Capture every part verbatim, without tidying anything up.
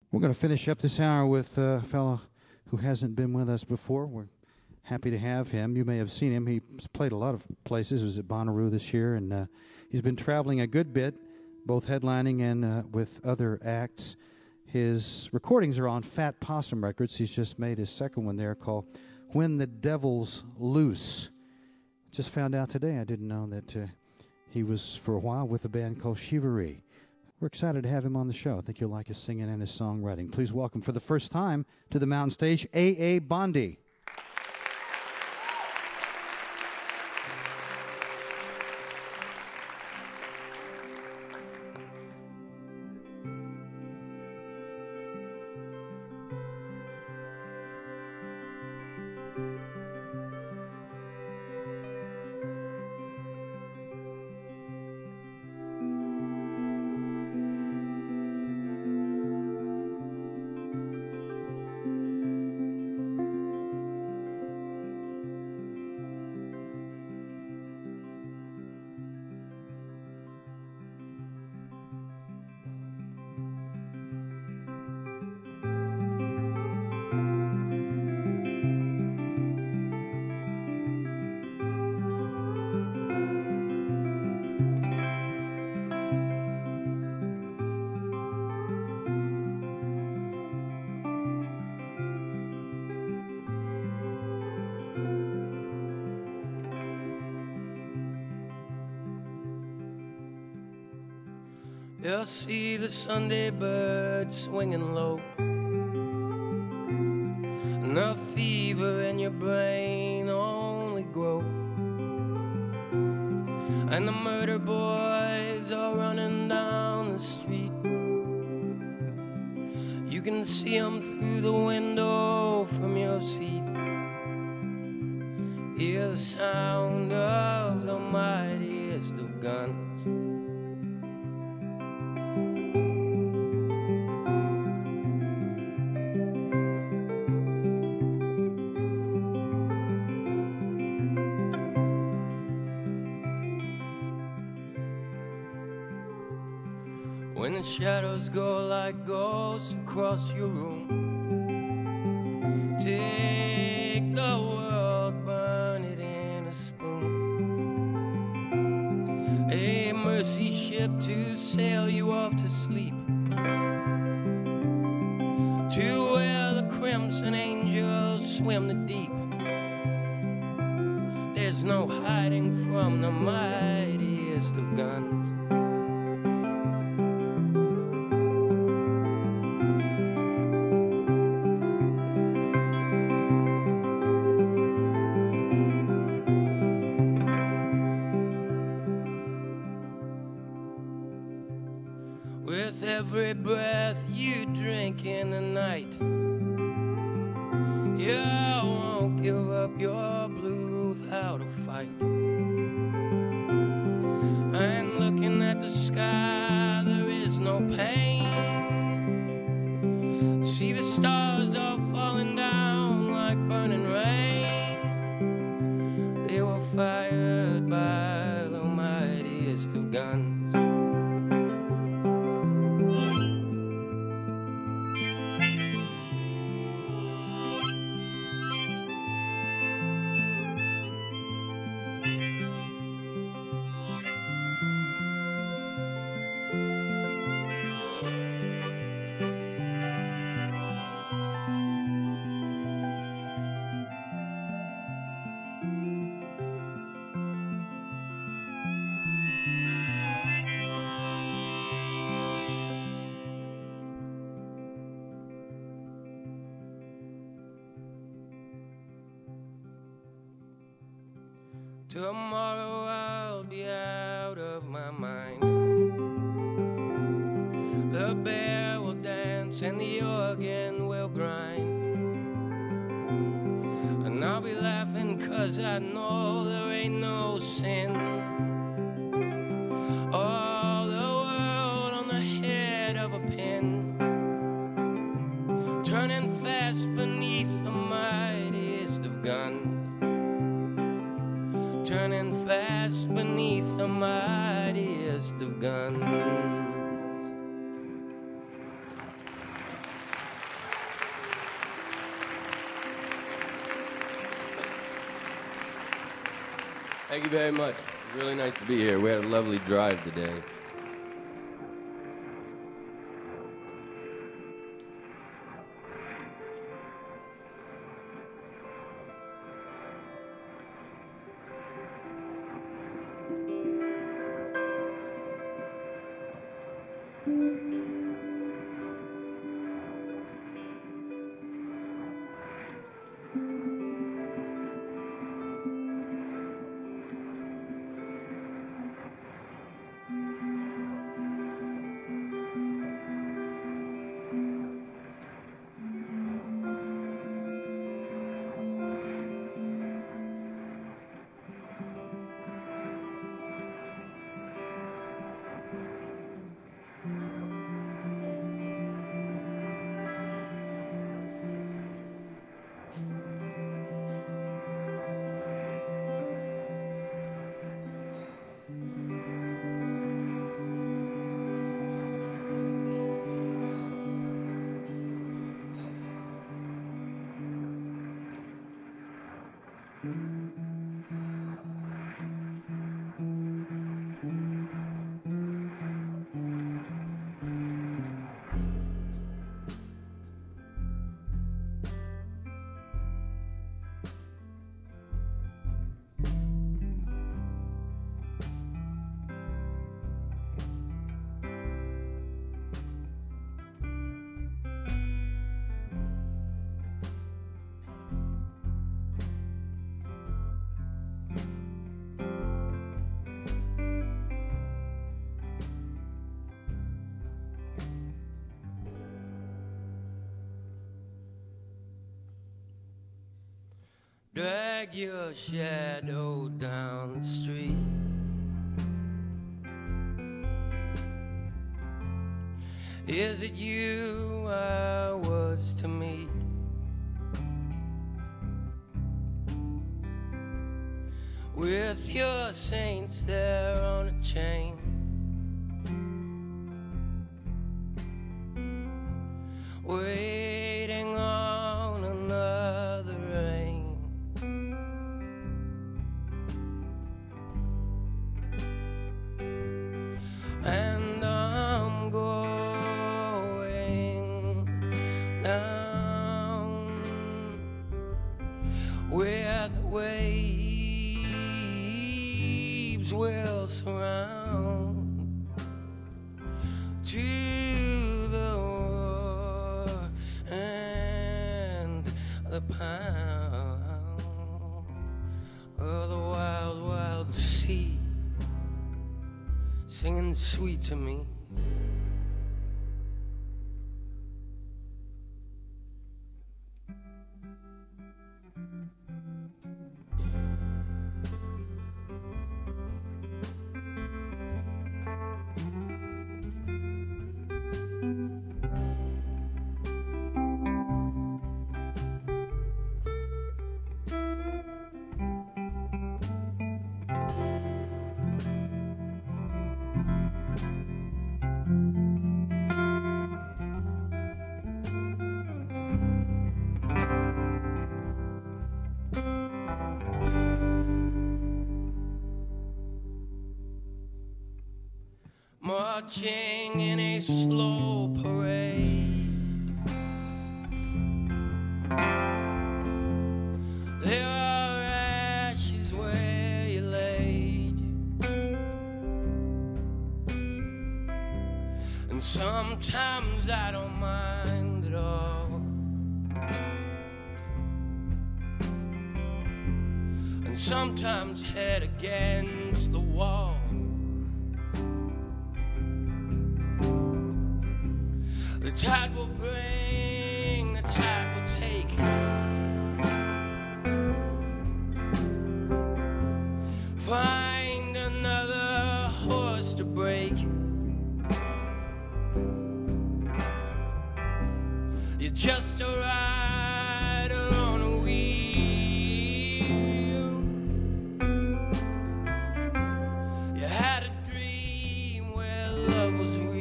We're going to finish up this hour with a fellow who hasn't been with us before. We're happy to have him. You may have seen him. He's played a lot of places. He was at Bonnaroo this year, and uh, he's been traveling a good bit, both headlining and uh, with other acts. His recordings are on Fat Possum Records. He's just made his second one there called When the Devil's Loose. Just found out today. I didn't know that uh, he was for a while with a band called Shivaree. We're excited to have him on the show. I think you'll like his singing and his songwriting. Please welcome for the first time to the Mountain Stage, A A. Bondi. You'll see the Sunday bird swinging low, and the fever in your brain only grow, and the murder boys are running down the street. You can see them through the window from your seat. Hear the sound of the mightiest of guns. When the shadows go like ghosts across your room, take the world, burn it in a spoon. A mercy ship to sail you off to sleep, to where the crimson angels swim the deep. There's no hiding from the mightiest of guns. With every breath you drink in the night, you won't give up your blue without a fight. And looking at the sky, there is no pain. See, the stars are falling down like burning rain. They were fired by the mightiest of guns. Tomorrow I'll be out of my mind. The bear will dance and the organ will grind, and I'll be laughing 'cause I know there ain't no sin. All the world on the head of a pin, turning fast beneath the mightiest of guns. Turning fast beneath the mightiest of guns. Thank you very much. Really nice to be here. We had a lovely drive today. Drag your shadow down the street. Is it you I was to meet? With your saints there on a chain, waiting on another rain. And I'm going down where the waves will surround to the roar and the pound of the wild, wild sea, singing sweet to me. Marching in a slow parade, there are ashes where you laid, and sometimes I don't mind at all, and sometimes head against the wall. The tide will bring, the tide will take. Find another horse to break. You're just a rider on a wheel. You had a dream where love was real.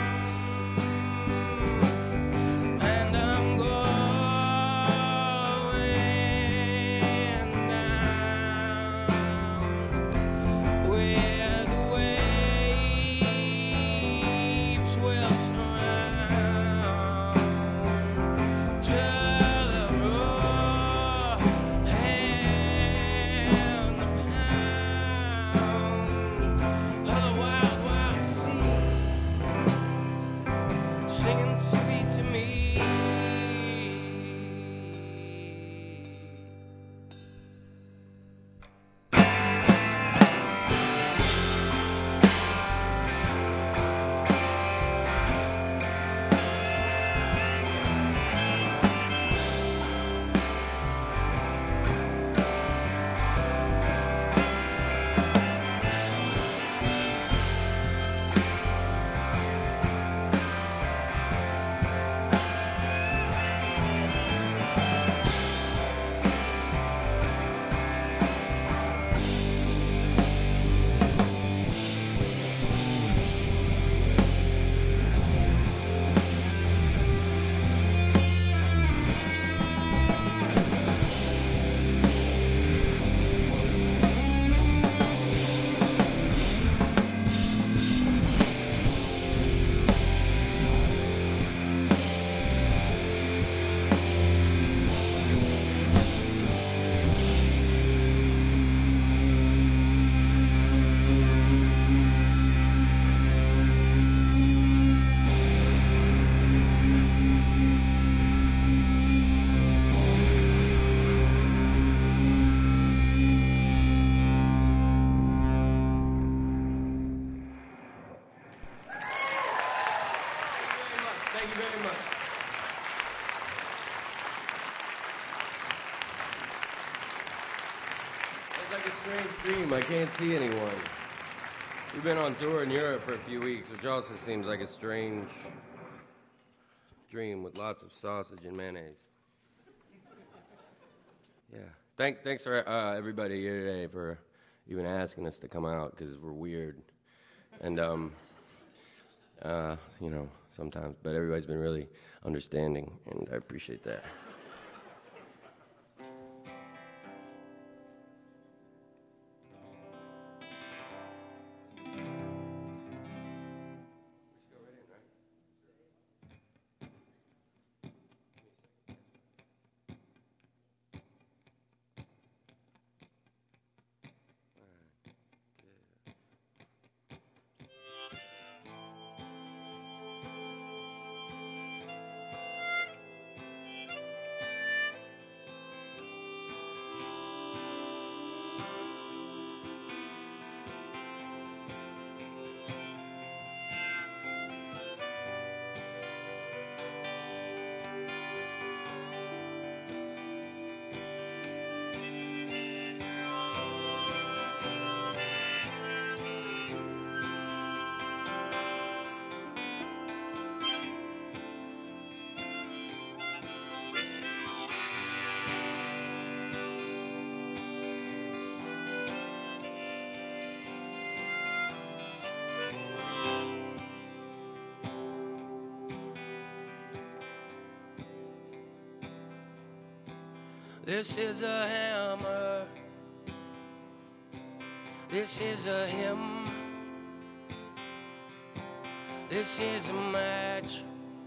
And I'm going Thank you very much. It's like a strange dream. I can't see anyone. We've been on tour in Europe for a few weeks, which also seems like a strange dream with lots of sausage and mayonnaise. Yeah. Thank, thanks for uh, everybody here today for even asking us to come out, because we're weird. And, um, uh, you know, sometimes. But everybody's been really understanding, and I appreciate that. This is a hammer. This is a hymn. This is a match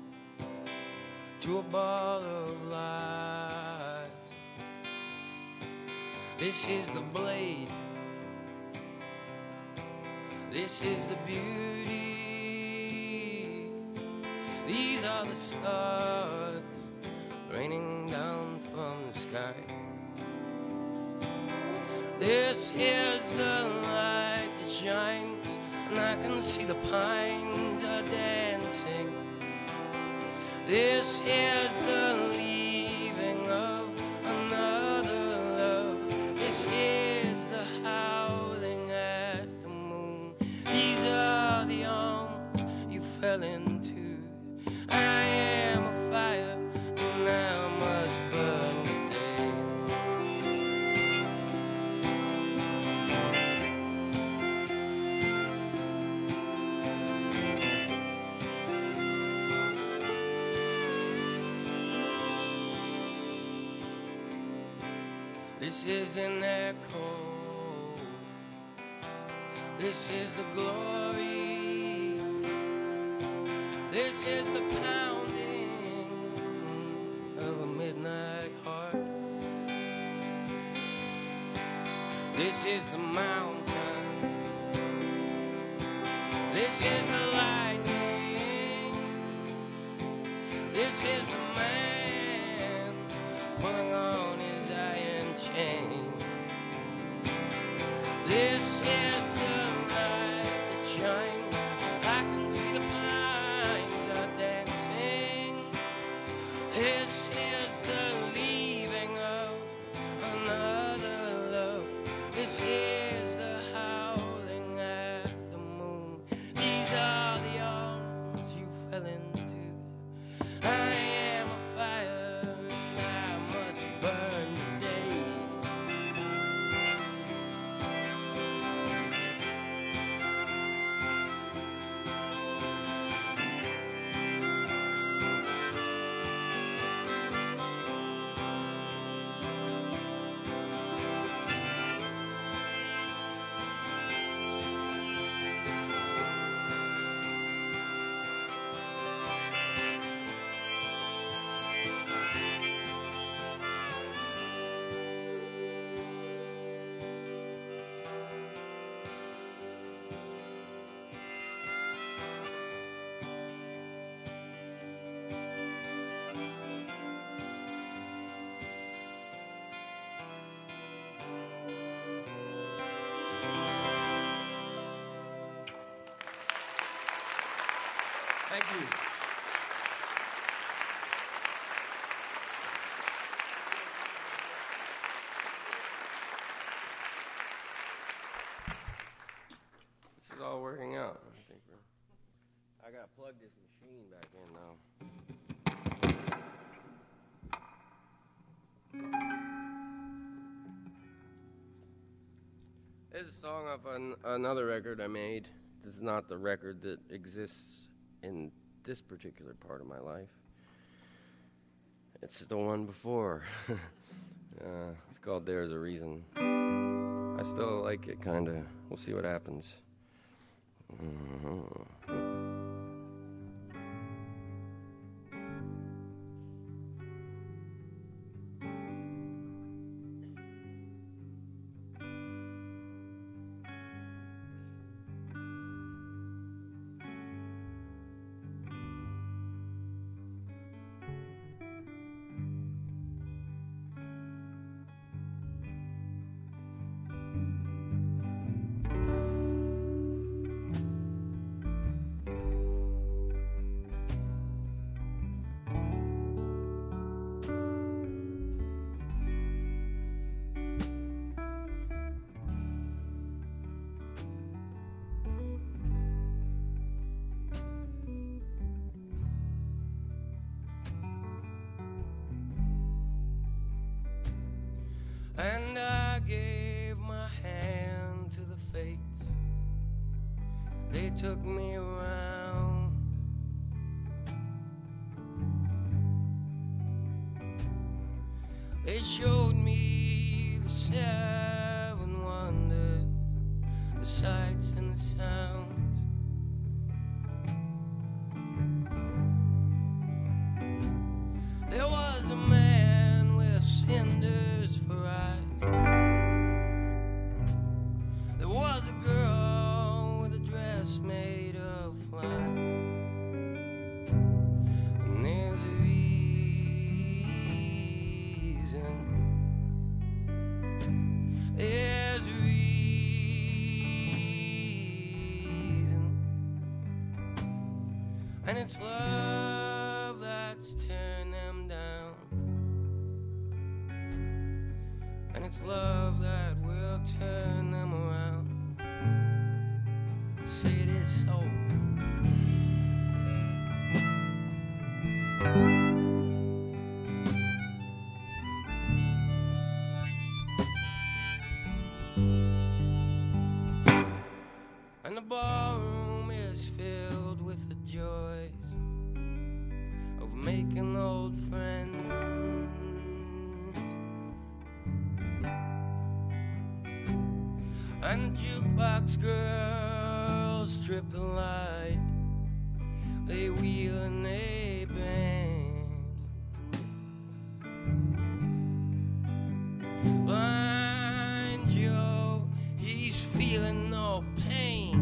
to a ball of lies. This is the blade. This is the beauty. These are the stars raining down from the sky. This is the light that shines, and I can see the pines are dancing. This is the leaving of another love. This is the howling at the moon. These are the arms you fell into. I am a fire, and I must burn today. This is an echo. This is the glory. This is the pounding of a midnight heart. This is the mountain. This is the lightning. This is the man pulling on his iron chain. This is the light that shines. I can see the pines are dancing. This is the leaving of another love. This is the howling at the moon. These are the arms you fell into. I am a fire, and I must burn today. Thank you. I gotta plug this machine back in now. This is a song off an, another record I made. This is not the record that exists in this particular part of my life. It's the one before. uh, it's called There's a Reason. I still like it, kind of. We'll see what happens. Mm-hmm. And I gave my hand to the fates. They took me around. They showed me the seven wonders, the sights and the sounds. There was a man with cinders for eyes. There was a girl with a dress made of flowers. And there's a reason. There's a reason. And it's love that's turned them down. And it's love that will turn them around. Say it is so. And the ballroom is filled with the joys of making old friends. And the jukebox girls strip the light. They wheel and they bend. Blind Joe, he's feeling no pain.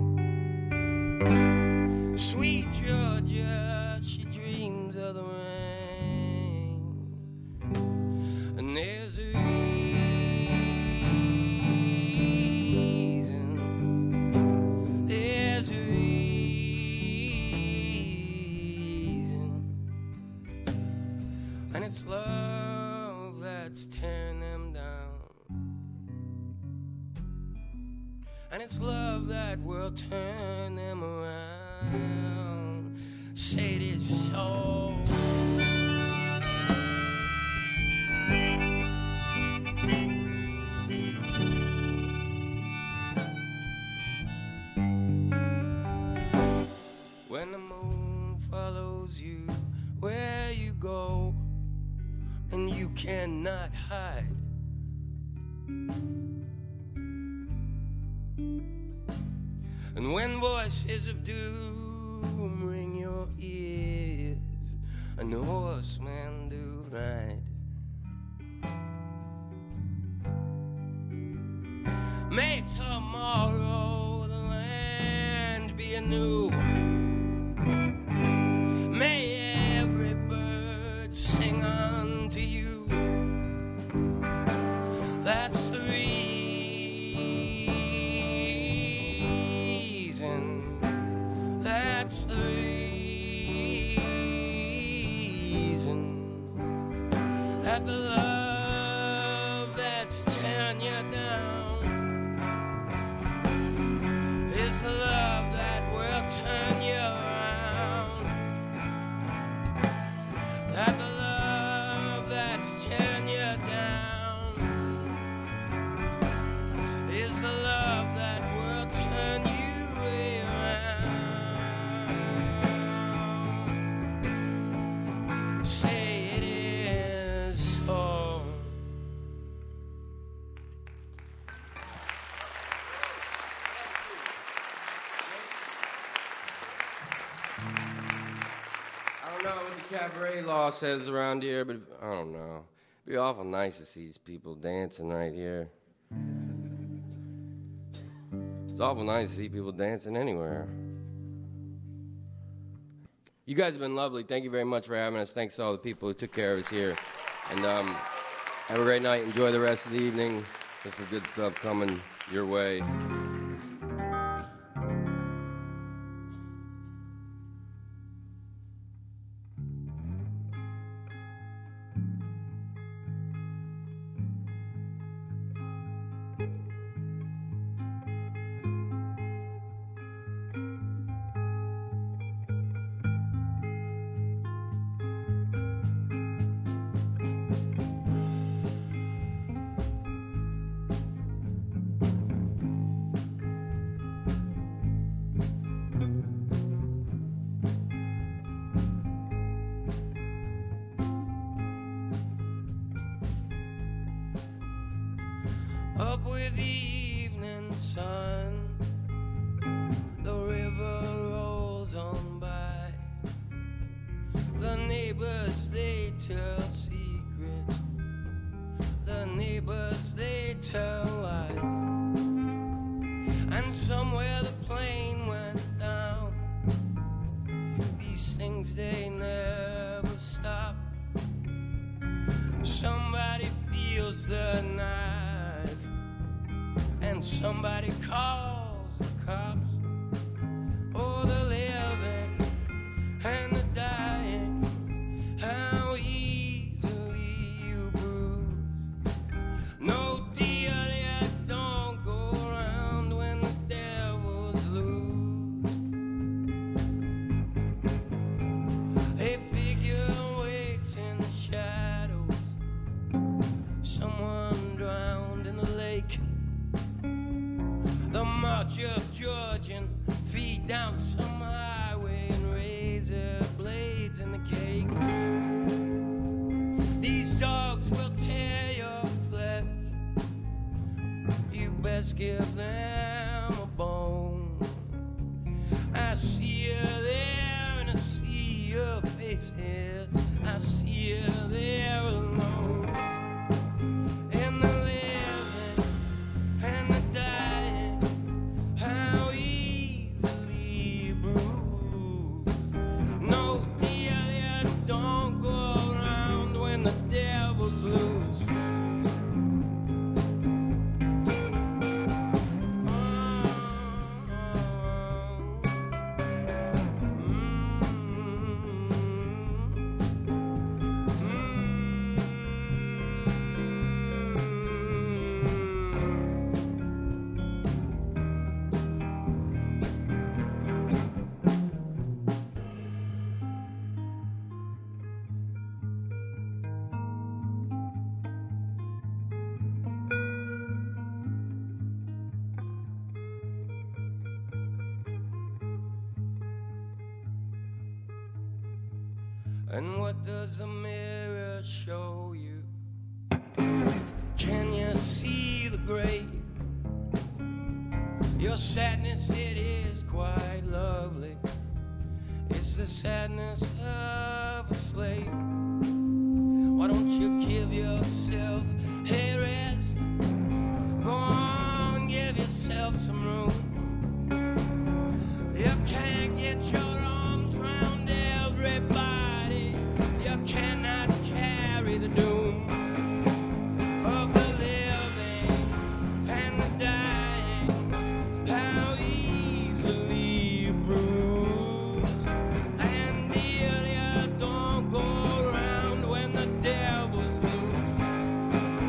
Sweet Georgia, she dreams of the rain. And there's a it's love that's tearing them down. And it's love that will turn them around. Say it is so. When the moon follows you where you go, and you cannot hide. And when voices of doom ring your ears, and the horsemen do ride. May tomorrow the land be anew. May every bird sing unto you. That's the reason. That's the reason that the love that's tearing you down is the love that will turn you around. don't know what the cabaret law says around here, but if, I don't know. It'd be awful nice to see these people dancing right here. It's awful nice to see people dancing anywhere. You guys have been lovely. Thank you very much for having us. Thanks to all the people who took care of us here. And um, have a great night. Enjoy the rest of the evening. There's some good stuff coming your way. Up with the evening sun, the river rolls on by. The neighbors, they tell secrets. The neighbors, they tell lies. And somewhere the plane went down. These things, they never stop. Somebody feels the knife, and somebody calls the cops. Oh, the living and the dying, how easily you bruise. No deal yet, don't go around when the devil's loose. A figure waits in the shadows, someone drowned in the lake. The march of Georgian feet down some highway and razor blades in the cake. These dogs will tear your flesh. You best give them a bone. I see you there and I see your faces. I see you there alone. In the living and the dying, how easily bruised. No deal yet, don't go around when the devil's loose. And what does the mirror show you? Can you see the grave? Your sadness, it is quite lovely. It's the sadness of a slave. Why don't you give yourself a rest? Go on, give yourself some room. You can't get your arms around everybody. You cannot carry the doom of the living and the dying. How easily you bruise. And dear, you don't go around when the devil's loose.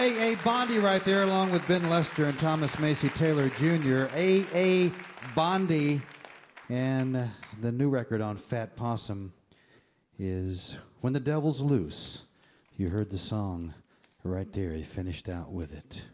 A A. Bondi right there, along with Ben Lester and Thomas Macy Taylor Junior A A. Bondi. And uh, the new record on Fat Possum is When the Devil's Loose. You heard the song right there. He finished out with it.